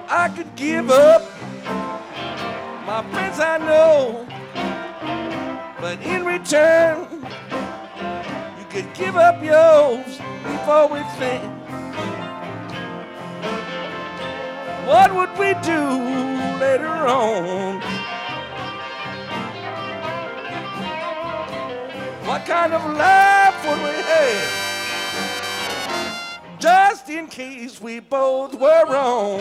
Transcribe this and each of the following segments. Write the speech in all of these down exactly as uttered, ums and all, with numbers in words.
I could give up my friends I know, but in return, you could give up yours before we think. What would we do later on? What kind of life would we have? Just in case we both were wrong.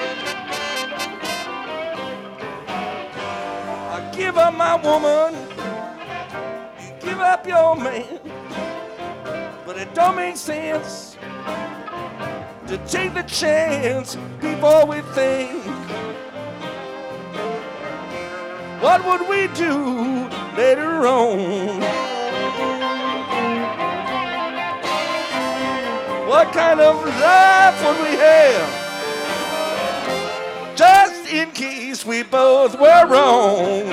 I give up my woman, you give up your man, but it don't make sense to take the chance before we think. What would we do later on? What kind of life would we have? Just in case we both were wrong.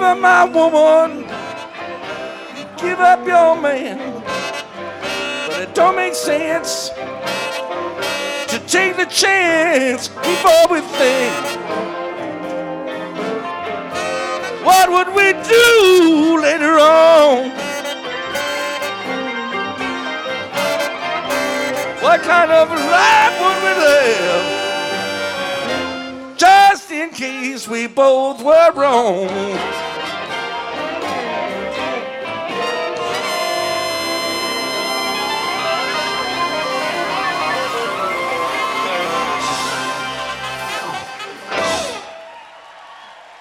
up my woman, give up your man. But it don't make sense to take the chance before we think. What would we do later on? What kind of life would we live? Just in case we both were wrong.